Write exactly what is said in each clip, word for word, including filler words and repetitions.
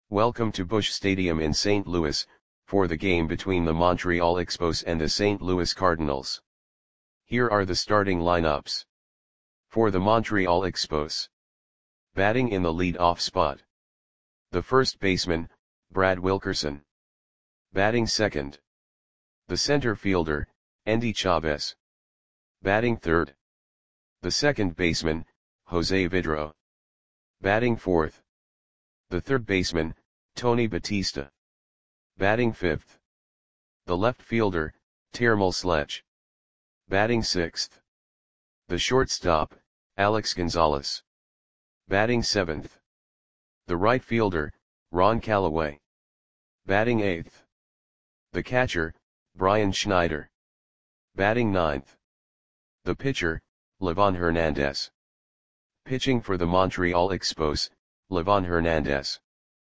Welcome to Busch Stadium in Saint Louis, for the game between the Montreal Expos and the Saint Louis Cardinals. Here are the starting lineups. For the Montreal Expos. Batting in the lead-off spot. The first baseman, Brad Wilkerson. Batting second. The center fielder, Endy Chavez. Batting third. The second baseman, Jose Vidro. Batting fourth. The third baseman, Tony Batista. Batting fifth. The left fielder, Termel Sledge. Batting sixth. The shortstop, Alex Gonzalez. Batting seventh. The right fielder, Ron Callaway. Batting eighth. The catcher, Brian Schneider. Batting ninth. The pitcher, Livan Hernandez. Pitching for the Montreal Expos, Livan Hernandez.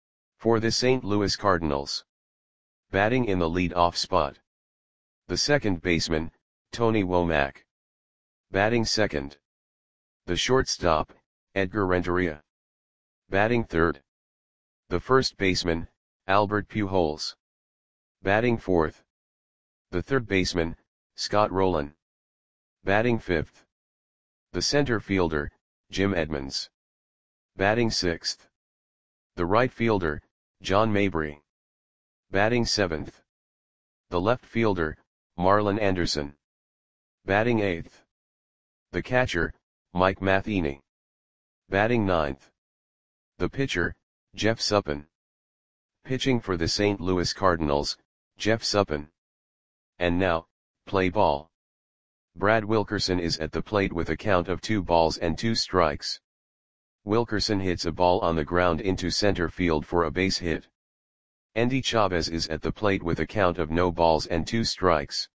For the Saint Louis Cardinals. Batting in the lead-off spot. The second baseman, Tony Womack. Batting second. The shortstop, Edgar Renteria. Batting third. The first baseman, Albert Pujols. Batting fourth. The third baseman, Scott Rolen. Batting fifth. The center fielder, Jim Edmonds. Batting sixth. The right fielder, John Mabry. Batting seventh. The left fielder, Marlon Anderson. Batting eighth. The catcher, Mike Matheny. Batting ninth. The pitcher, Jeff Suppan. Pitching for the Saint Louis Cardinals, Jeff Suppan. And now, play ball. Brad Wilkerson is at the plate with a count of two balls and two strikes. Wilkerson hits a ball on the ground into center field for a base hit. Endy Chavez is at the plate with a count of no balls and two strikes.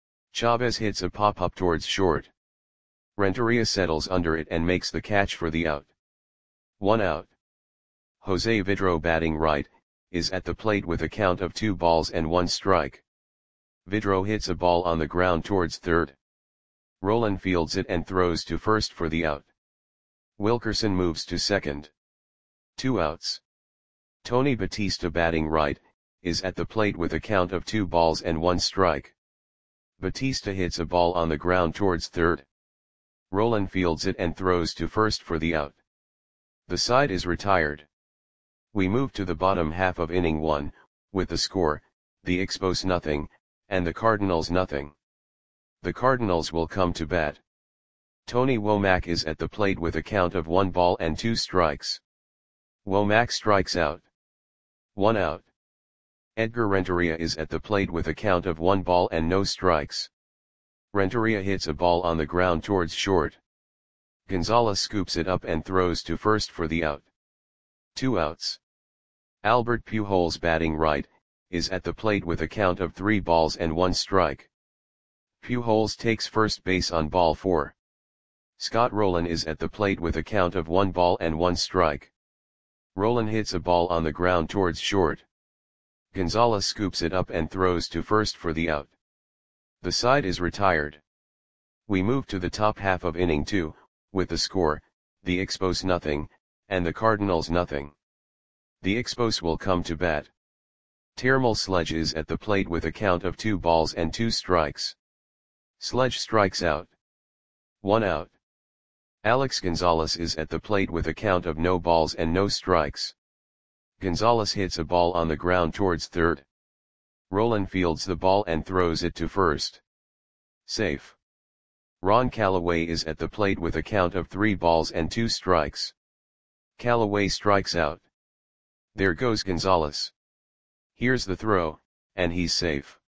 Chavez hits a pop-up towards short. Renteria settles under it and makes the catch for the out. One out. Jose Vidro, batting right, is at the plate with a count of two balls and one strike. Vidro hits a ball on the ground towards third. Rolen fields it and throws to first for the out. Wilkerson moves to second. Two outs. Tony Batista, batting right, is at the plate with a count of two balls and one strike. Batista hits a ball on the ground towards third. Rolen fields it and throws to first for the out. The side is retired. We move to the bottom half of inning one, with the score, the Expos nothing, and the Cardinals nothing. The Cardinals will come to bat. Tony Womack is at the plate with a count of one ball and two strikes. Womack strikes out. One out. Edgar Renteria is at the plate with a count of one ball and no strikes. Renteria hits a ball on the ground towards short. Gonzalez scoops it up and throws to first for the out. Two outs. Albert Pujols, batting right, is at the plate with a count of three balls and one strike. Pujols takes first base on ball four. Scott Rolen is at the plate with a count of one ball and one strike. Rolen hits a ball on the ground towards short. Gonzalez scoops it up and throws to first for the out. The side is retired. We move to the top half of inning two, with the score, the Expos nothing, and the Cardinals nothing. The Expos will come to bat. Termel Sledge is at the plate with a count of two balls and two strikes. Sledge strikes out. One out. Alex Gonzalez is at the plate with a count of no balls and no strikes. Gonzalez hits a ball on the ground towards third. Rolen fields the ball and throws it to first. Safe. Ron Callaway is at the plate with a count of three balls and two strikes. Callaway strikes out. There goes Gonzalez. Here's the throw, and he's safe.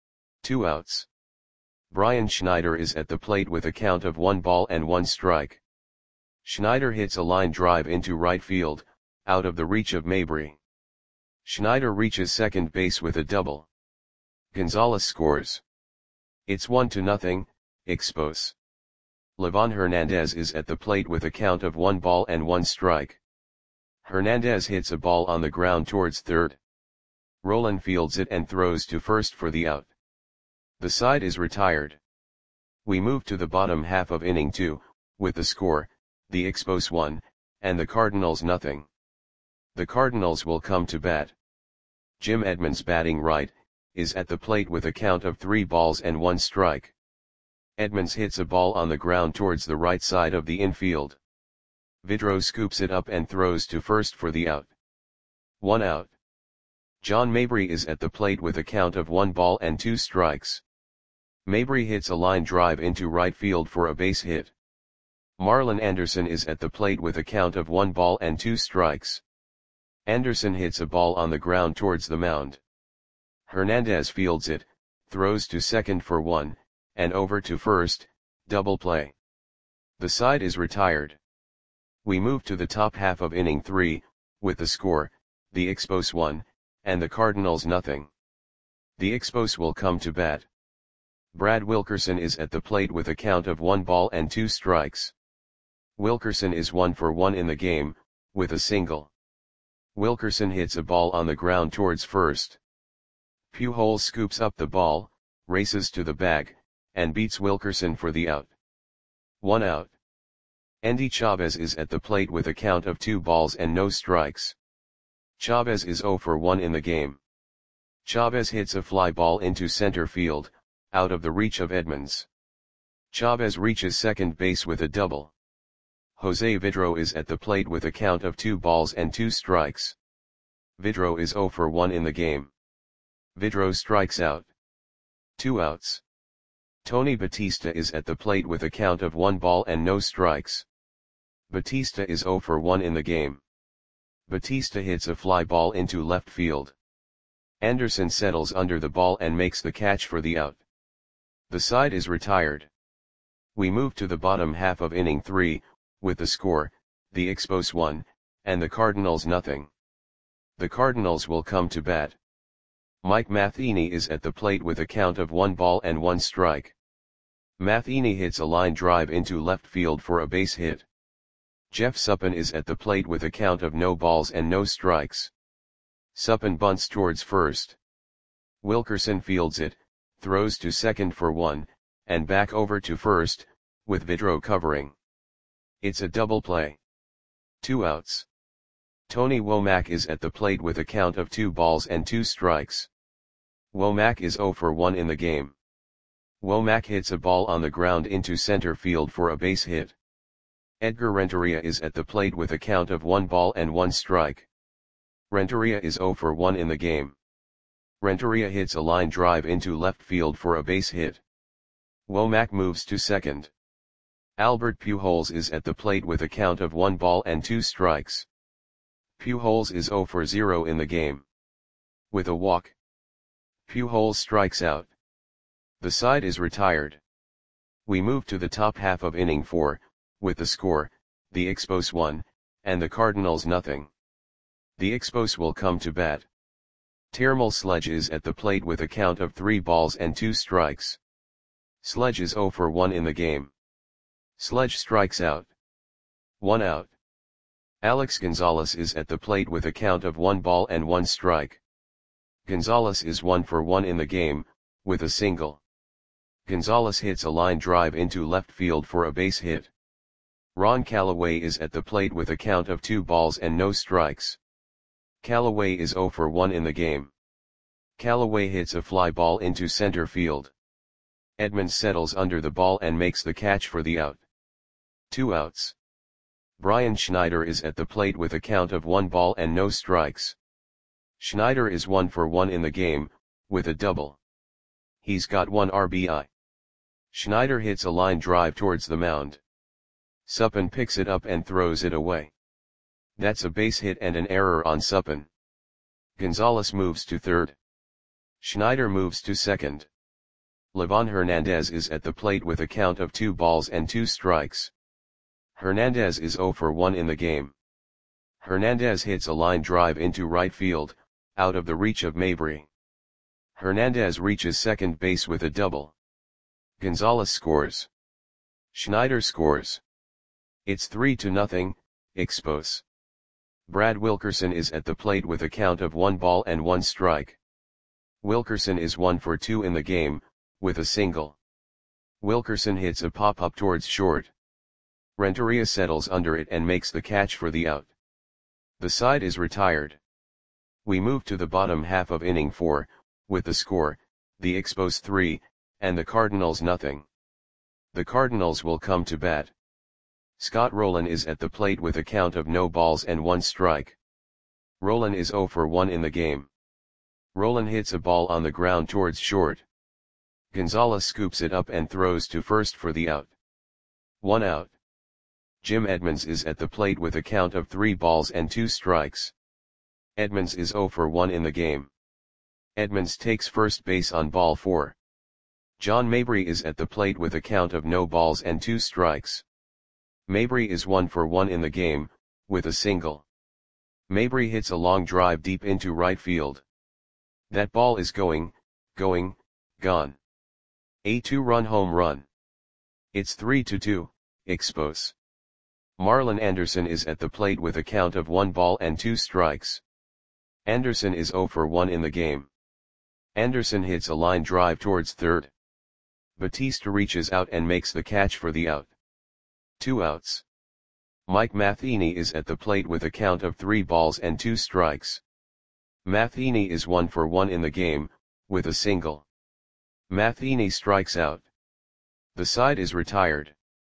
Two outs. Brian Schneider is at the plate with a count of one ball and one strike. Schneider hits a line drive into right field, out of the reach of Mabry. Schneider reaches second base with a double. Gonzalez scores. It's one to nothing, Expos. Livan Hernandez is at the plate with a count of one ball and one strike. Hernandez hits a ball on the ground towards third. Rolen fields it and throws to first for the out. The side is retired. We move to the bottom half of inning two, with the score, the Expos one, and the Cardinals nothing. The Cardinals will come to bat. Jim Edmonds, batting right, is at the plate with a count of three balls and one strike. Edmonds hits a ball on the ground towards the right side of the infield. Vidro scoops it up and throws to first for the out. One out. John Mabry is at the plate with a count of one ball and two strikes. Mabry hits a line drive into right field for a base hit. Marlon Anderson is at the plate with a count of one ball and two strikes. Anderson hits a ball on the ground towards the mound. Hernandez fields it, throws to second for one, and over to first, double play. The side is retired. We move to the top half of inning three, with the score, the Expos one, and the Cardinals nothing. The Expos will come to bat. Brad Wilkerson is at the plate with a count of one ball and two strikes. Wilkerson is one for one in the game, with a single. Wilkerson hits a ball on the ground towards first. Pujols scoops up the ball, races to the bag, and beats Wilkerson for the out. One out. Endy Chavez is at the plate with a count of two balls and no strikes. Chavez is zero for one in the game. Chavez hits a fly ball into center field, out of the reach of Edmonds. Chavez reaches second base with a double. Jose Vidro is at the plate with a count of two balls and two strikes. Vidro is zero for one in the game. Vidro strikes out. Two outs. Tony Batista is at the plate with a count of one ball and no strikes. Batista is zero for one in the game. Batista hits a fly ball into left field. Anderson settles under the ball and makes the catch for the out. The side is retired. We move to the bottom half of inning three, with the score, the Expos one, and the Cardinals nothing. The Cardinals will come to bat. Mike Matheny is at the plate with a count of one ball and one strike. Matheny hits a line drive into left field for a base hit. Jeff Suppan is at the plate with a count of no balls and no strikes. Suppan bunts towards first. Wilkerson fields it, throws to second for one, and back over to first, with Vidro covering. It's a double play. Two outs. Tony Womack is at the plate with a count of two balls and two strikes. Womack is zero for one in the game. Womack hits a ball on the ground into center field for a base hit. Edgar Renteria is at the plate with a count of one ball and one strike. Renteria is zero for one in the game. Renteria hits a line drive into left field for a base hit. Womack moves to second. Albert Pujols is at the plate with a count of one ball and two strikes. Pujols is zero for zero in the game. With a walk, Pujols strikes out. The side is retired. We move to the top half of inning four, with the score, the Expos one, and the Cardinals nothing. The Expos will come to bat. Termal Sledge is at the plate with a count of three balls and two strikes. Sledge is zero for one in the game. Sledge strikes out. One out. Alex Gonzalez is at the plate with a count of one ball and one strike. Gonzalez is one for one in the game, with a single. Gonzalez hits a line drive into left field for a base hit. Ron Callaway is at the plate with a count of two balls and no strikes. Callaway is zero for one in the game. Callaway hits a fly ball into center field. Edmonds settles under the ball and makes the catch for the out. Two outs. Brian Schneider is at the plate with a count of one ball and no strikes. Schneider is one for one in the game, with a double. He's got one R B I. Schneider hits a line drive towards the mound. Suppan picks it up and throws it away. That's a base hit and an error on Suppan. Gonzalez moves to third. Schneider moves to second. Livan Hernandez is at the plate with a count of two balls and two strikes. Hernandez is zero for one in the game. Hernandez hits a line drive into right field, out of the reach of Mabry. Hernandez reaches second base with a double. Gonzalez scores. Schneider scores. It's three to nothing, Expos. Brad Wilkerson is at the plate with a count of one ball and one strike. Wilkerson is one for two in the game, with a single. Wilkerson hits a pop-up towards short. Renteria settles under it and makes the catch for the out. The side is retired. We move to the bottom half of inning four, with the score, the Expos three, and the Cardinals nothing. The Cardinals will come to bat. Scott Rolen is at the plate with a count of no balls and one strike. Rolen is oh for one in the game. Rolen hits a ball on the ground towards short. Gonzalez scoops it up and throws to first for the out. One out. Jim Edmonds is at the plate with a count of three balls and two strikes. Edmonds is oh for one in the game. Edmonds takes first base on ball four. John Mabry is at the plate with a count of no balls and two strikes. Mabry is one for one in the game, with a single. Mabry hits a long drive deep into right field. That ball is going, going, gone. A two-run home run. It's three to two, Expos. Marlon Anderson is at the plate with a count of one ball and two strikes. Anderson is oh for one in the game. Anderson hits a line drive towards third. Batista reaches out and makes the catch for the out. Two outs. Mike Matheny is at the plate with a count of three balls and two strikes. Matheny is one for one in the game, with a single. Matheny strikes out. The side is retired.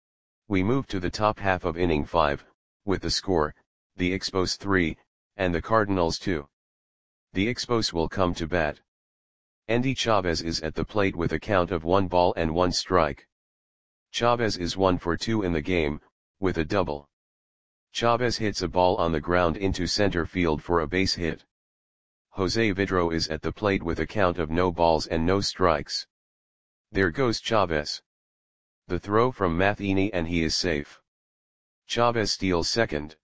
We move to the top half of inning five, with the score, the Expos three, and the Cardinals two. The Expos will come to bat. Endy Chavez is at the plate with a count of one ball and one strike. Chavez is one for two in the game, with a double. Chavez hits a ball on the ground into center field for a base hit. Jose Vidro is at the plate with a count of no balls and no strikes. There goes Chavez. The throw from Matheny and he is safe. Chavez steals second.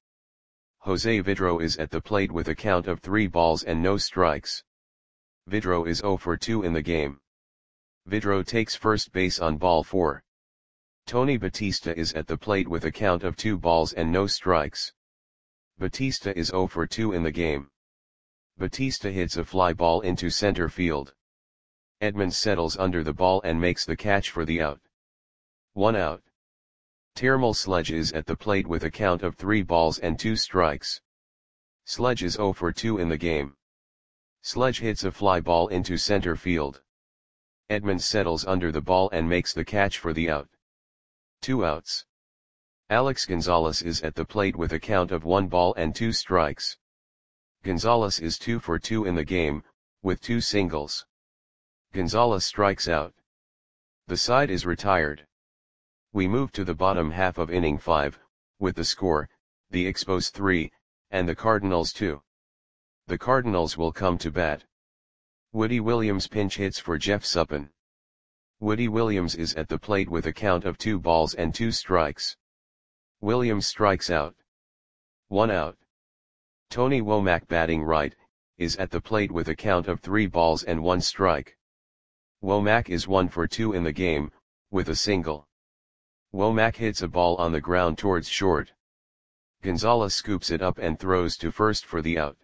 Jose Vidro is at the plate with a count of three balls and no strikes. Vidro is oh for two in the game. Vidro takes first base on ball four. Tony Batista is at the plate with a count of two balls and no strikes. Batista is oh for two in the game. Batista hits a fly ball into center field. Edmonds settles under the ball and makes the catch for the out. One out. Termal Sledge is at the plate with a count of three balls and two strikes. Sledge is oh for two in the game. Sledge hits a fly ball into center field. Edmonds settles under the ball and makes the catch for the out. Two outs. Alex Gonzalez is at the plate with a count of one ball and two strikes. Gonzalez is two for two in the game, with two singles. Gonzalez strikes out. The side is retired. We move to the bottom half of inning five, with the score, the Expos three, and the Cardinals two. The Cardinals will come to bat. Woody Williams pinch hits for Jeff Suppan. Woody Williams is at the plate with a count of two balls and two strikes. Williams strikes out. One out. Tony Womack batting right, is at the plate with a count of three balls and one strike. Womack is one for two in the game, with a single. Womack hits a ball on the ground towards short. Gonzalez scoops it up and throws to first for the out.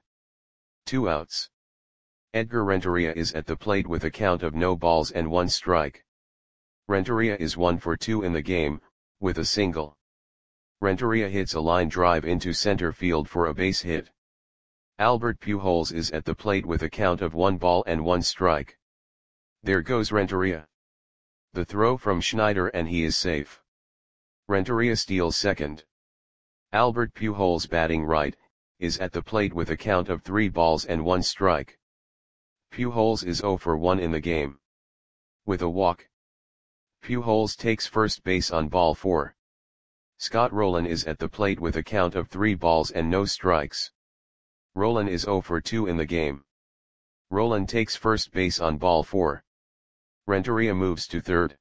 Two outs. Edgar Renteria is at the plate with a count of no balls and one strike. Renteria is one for two in the game, with a single. Renteria hits a line drive into center field for a base hit. Albert Pujols is at the plate with a count of one ball and one strike. There goes Renteria. The throw from Schneider and he is safe. Renteria steals second. Albert Pujols batting right, is at the plate with a count of three balls and one strike. Pujols is oh for one in the game. With a walk. Pujols takes first base on ball four. Scott Rolen is at the plate with a count of three balls and no strikes. Rolen is oh for two in the game. Rolen takes first base on ball four. Renteria moves to third.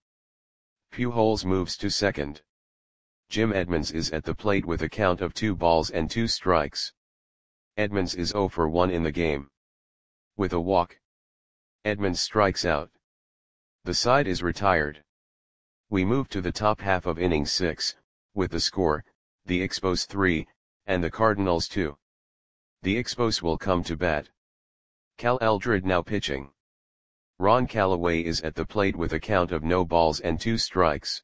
Pujols moves to second. Jim Edmonds is at the plate with a count of two balls and two strikes. Edmonds is oh for one in the game. With a walk. Edmonds strikes out. The side is retired. We move to the top half of inning six, with the score, the Expos three, and the Cardinals two. The Expos will come to bat. Cal Eldred now pitching. Ron Callaway is at the plate with a count of no balls and two strikes.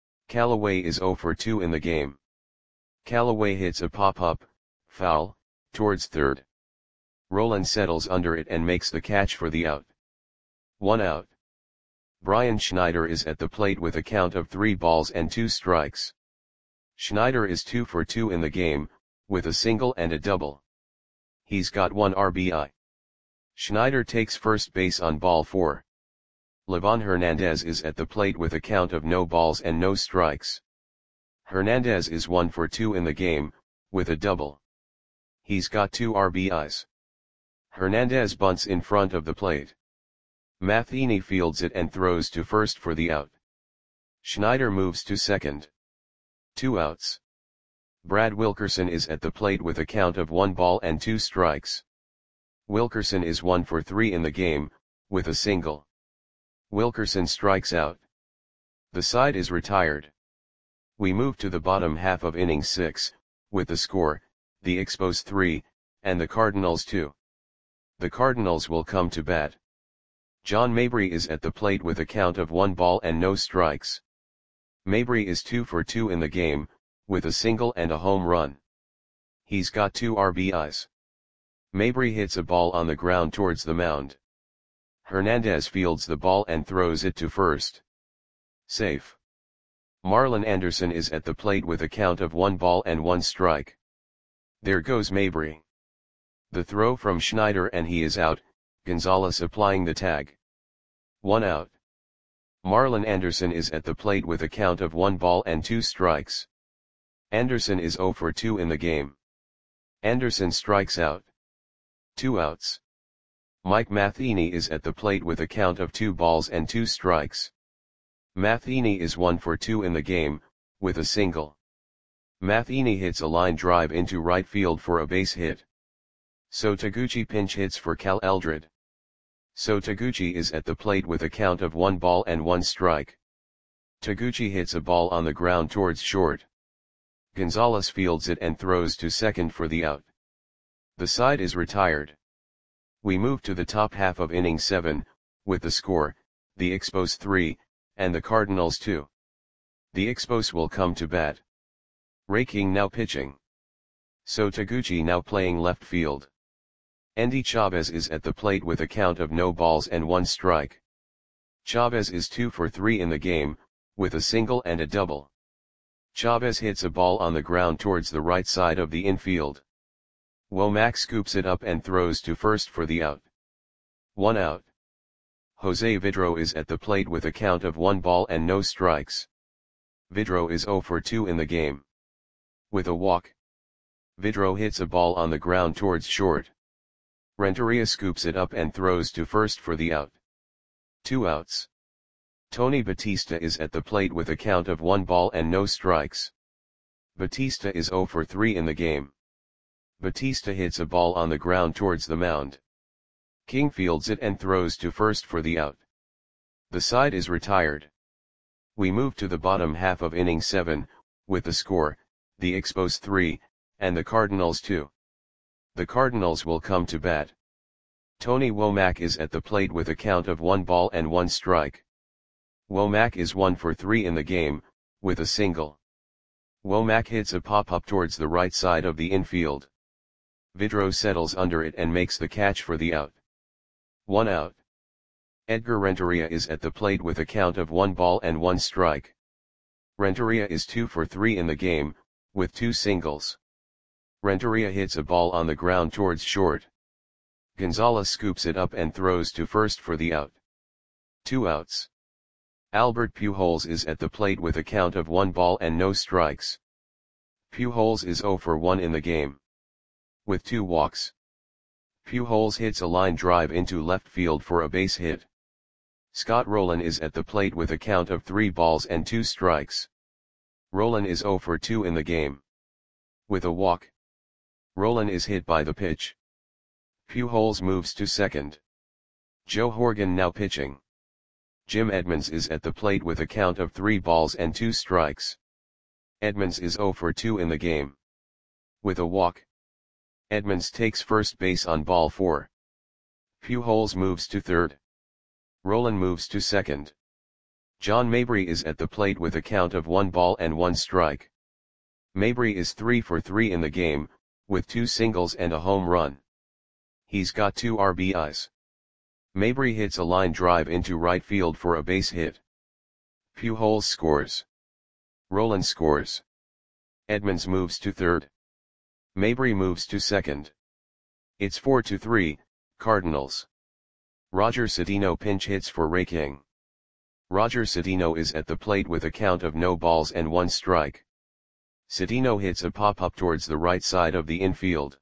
Callaway is oh for two in the game. Callaway hits a pop-up, foul, towards third. Roland settles under it and makes the catch for the out. One out. Brian Schneider is at the plate with a count of three balls and two strikes. Schneider is two for two in the game, with a single and a double. He's got one R B I. Schneider takes first base on ball four. Livan Hernandez is at the plate with a count of no balls and no strikes. Hernandez is one for two in the game, with a double. He's got two R B Is. Hernandez bunts in front of the plate. Matheny fields it and throws to first for the out. Schneider moves to second. Two outs. Brad Wilkerson is at the plate with a count of one ball and two strikes. Wilkerson is one for three in the game, with a single. Wilkerson strikes out. The side is retired. We move to the bottom half of inning six, with the score, the Expos three, and the Cardinals two. The Cardinals will come to bat. John Mabry is at the plate with a count of one ball and no strikes. Mabry is two for two in the game, with a single and a home run. He's got two R B Is. Mabry hits a ball on the ground towards the mound. Hernandez fields the ball and throws it to first. Safe. Marlon Anderson is at the plate with a count of one ball and one strike. There goes Mabry. The throw from Schneider and he is out, Gonzalez applying the tag. One out. Marlon Anderson is at the plate with a count of one ball and two strikes. Anderson is zero for two in the game. Anderson strikes out. Two outs. Mike Matheny is at the plate with a count of two balls and two strikes. Matheny is one for two in the game, with a single. Matheny hits a line drive into right field for a base hit. So Taguchi pinch hits for Cal Eldred. So Taguchi is at the plate with a count of one ball and one strike. Taguchi hits a ball on the ground towards short. Gonzalez fields it and throws to second for the out. The side is retired. We move to the top half of inning seven, with the score, the Expos three, and the Cardinals two. The Expos will come to bat. Raking now pitching. So Taguchi now playing left field. Andy Chavez is at the plate with a count of no balls and one strike. Chavez is two for three in the game, with a single and a double. Chavez hits a ball on the ground towards the right side of the infield. Womack scoops it up and throws to first for the out. One out. Jose Vidro is at the plate with a count of one ball and no strikes. Vidro is zero for two in the game. With a walk. Vidro hits a ball on the ground towards short. Renteria scoops it up and throws to first for the out. Two outs. Tony Batista is at the plate with a count of one ball and no strikes. Batista is zero for three in the game. Batista hits a ball on the ground towards the mound. King fields it and throws to first for the out. The side is retired. We move to the bottom half of inning seven, with the score, the Expos three, and the Cardinals two. The Cardinals will come to bat. Tony Womack is at the plate with a count of one ball and one strike. Womack is one for three in the game, with a single. Womack hits a pop-up towards the right side of the infield. Vidro settles under it and makes the catch for the out. One out. Edgar Renteria is at the plate with a count of one ball and one strike. Renteria is two for three in the game, with two singles. Renteria hits a ball on the ground towards short. Gonzalez scoops it up and throws to first for the out. Two outs. Albert Pujols is at the plate with a count of one ball and no strikes. Pujols is zero for one in the game. With two walks. Pujols hits a line drive into left field for a base hit. Scott Rolen is at the plate with a count of three balls and two strikes. Rolen is zero for two in the game. With a walk. Rolen is hit by the pitch. Pujols moves to second. Joe Horgan now pitching. Jim Edmonds is at the plate with a count of three balls and two strikes. Edmonds is zero for two in the game. With a walk. Edmonds takes first base on ball four. Pujols moves to third. Rolen moves to second. John Mabry is at the plate with a count of one ball and one strike. Mabry is three for three in the game, with two singles and a home run. He's got two R B Is. Mabry hits a line drive into right field for a base hit. Pujols scores. Rolen scores. Edmonds moves to third. Mabry moves to second. It's four to three, Cardinals. Roger Cedeno pinch hits for Ray King. Roger Cedeno is at the plate with a count of no balls and one strike. Cedeno hits a pop-up towards the right side of the infield.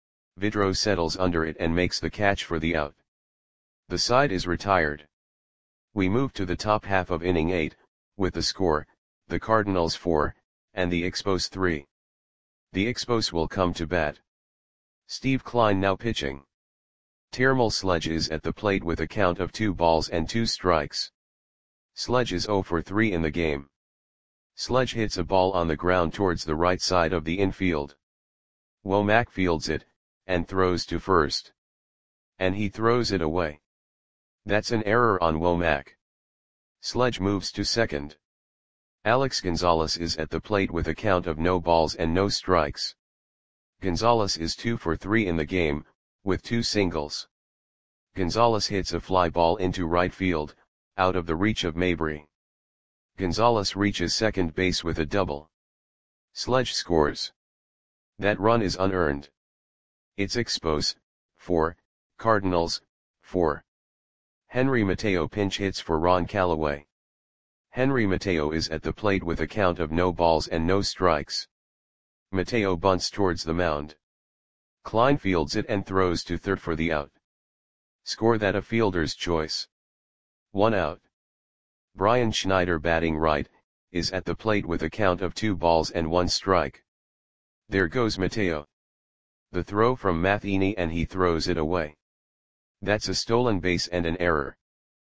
Vidro settles under it and makes the catch for the out. The side is retired. We move to the top half of inning eight, with the score, the Cardinals four, and the Expos three. The Expos will come to bat. Steve Kline now pitching. Termal Sledge is at the plate with a count of two balls and two strikes. Sledge is zero for three in the game. Sledge hits a ball on the ground towards the right side of the infield. Womack fields it, and throws to first. And he throws it away. That's an error on Womack. Sledge moves to second. Alex Gonzalez is at the plate with a count of no balls and no strikes. Gonzalez is two for three in the game, with two singles. Gonzalez hits a fly ball into right field, out of the reach of Mabry. Gonzalez reaches second base with a double. Sledge scores. That run is unearned. It's Expos, four, Cardinals, four. Henry Mateo pinch hits for Ron Callaway. Henry Mateo is at the plate with a count of no balls and no strikes. Mateo bunts towards the mound. Kline fields it and throws to third for the out. Score that a fielder's choice. One out. Brian Schneider batting right, is at the plate with a count of two balls and one strike. There goes Mateo. The throw from Matheny and he throws it away. That's a stolen base and an error.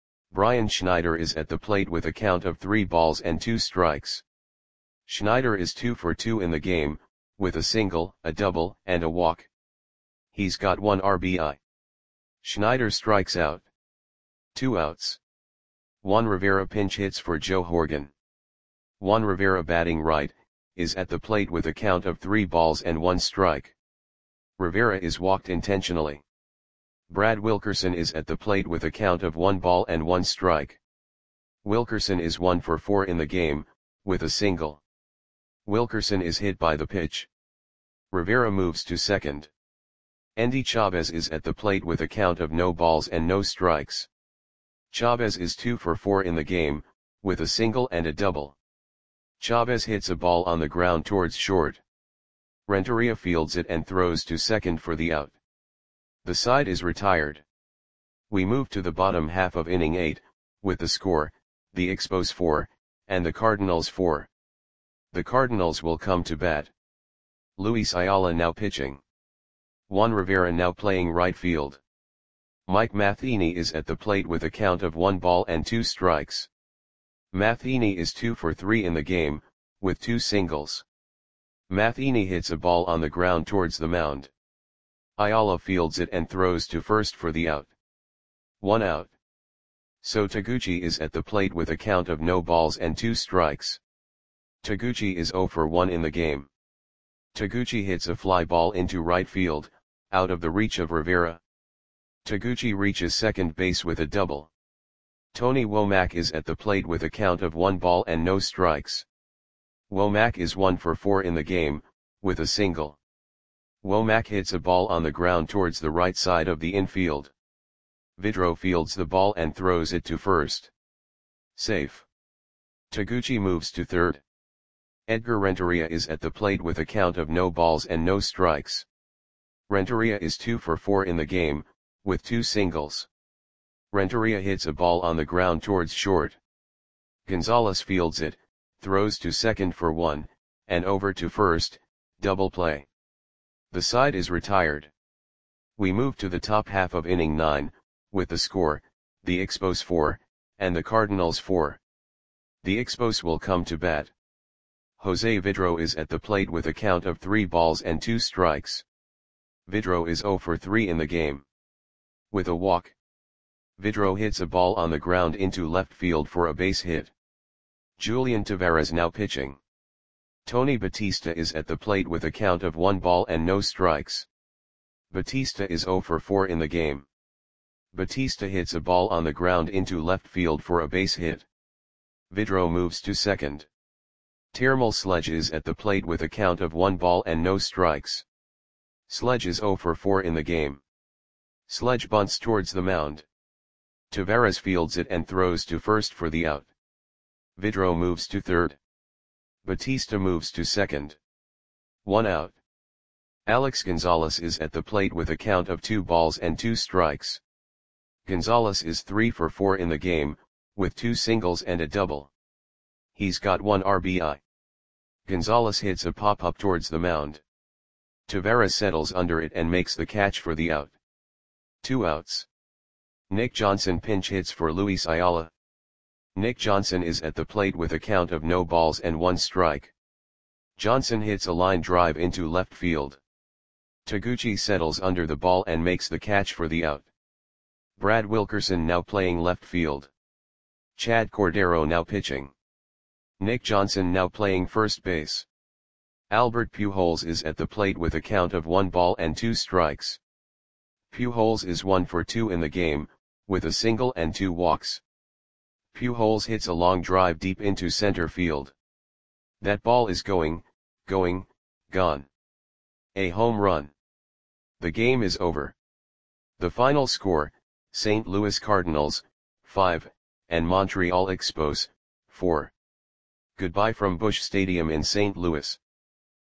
Brian Schneider is at the plate with a count of three balls and two strikes. Schneider is two for two in the game, with a single, a double, and a walk. He's got one R B I. Schneider strikes out. Two outs. Juan Rivera pinch hits for Joe Horgan. Juan Rivera batting right, is at the plate with a count of three balls and one strike. Rivera is walked intentionally. Brad Wilkerson is at the plate with a count of one ball and one strike. Wilkerson is one for four in the game, with a single. Wilkerson is hit by the pitch. Rivera moves to second. Endy Chavez is at the plate with a count of no balls and no strikes. Chavez is two for four in the game, with a single and a double. Chavez hits a ball on the ground towards short. Renteria fields it and throws to second for the out. The side is retired. We move to the bottom half of inning eight, with the score, the Expos four, and the Cardinals four. The Cardinals will come to bat. Luis Ayala now pitching. Juan Rivera now playing right field. Mike Matheny is at the plate with a count of one ball and two strikes. Matheny is two for three in the game, with two singles. Matheny hits a ball on the ground towards the mound. Ayala fields it and throws to first for the out. One out. So Taguchi is at the plate with a count of no balls and two strikes. Taguchi is zero for one in the game. Taguchi hits a fly ball into right field, out of the reach of Rivera. Taguchi reaches second base with a double. Tony Womack is at the plate with a count of one ball and no strikes. Womack is one for four in the game, with a single. Womack hits a ball on the ground towards the right side of the infield. Vidro fields the ball and throws it to first. Safe. Taguchi moves to third. Edgar Renteria is at the plate with a count of no balls and no strikes. Renteria is two for four in the game, with two singles. Renteria hits a ball on the ground towards short. Gonzalez fields it, throws to second for one, and over to first, double play. The side is retired. We move to the top half of inning nine, with the score, the Expos four, and the Cardinals four. The Expos will come to bat. Jose Vidro is at the plate with a count of three balls and two strikes. Vidro is zero for three in the game. With a walk. Vidro hits a ball on the ground into left field for a base hit. Julian Taveras now pitching. Tony Batista is at the plate with a count of one ball and no strikes. Batista is zero for four in the game. Batista hits a ball on the ground into left field for a base hit. Vidro moves to second. Termal Sledge is at the plate with a count of one ball and no strikes. Sledge is zero for four in the game. Sledge bunts towards the mound. Taveras fields it and throws to first for the out. Vidro moves to third. Batista moves to second. One out. Alex Gonzalez is at the plate with a count of two balls and two strikes. Gonzalez is three for four in the game, with two singles and a double. He's got one R B I. Gonzalez hits a pop-up towards the mound. Taveras settles under it and makes the catch for the out. Two outs. Nick Johnson pinch hits for Luis Ayala. Nick Johnson is at the plate with a count of no balls and one strike. Johnson hits a line drive into left field. Taguchi settles under the ball and makes the catch for the out. Brad Wilkerson now playing left field. Chad Cordero now pitching. Nick Johnson now playing first base. Albert Pujols is at the plate with a count of one ball and two strikes. Pujols is one for two in the game, with a single and two walks. Pujols hits a long drive deep into center field. That ball is going, going, gone. A home run. The game is over. The final score, Saint Louis Cardinals, five, and Montreal Expos, four. Goodbye from Busch Stadium in Saint Louis.